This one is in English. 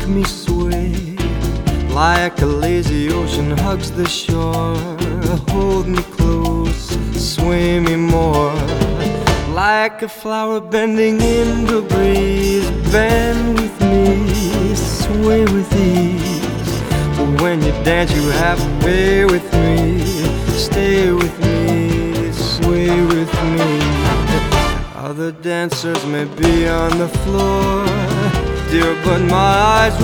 me sway, like a lazy ocean hugs the shore. Hold me close, sway me more, like a flower bending in the breeze. Bend with me, sway with ease. When you dance you have to be with me. Stay with me, sway with me. Other dancers may be on the floor, dear, but my eyes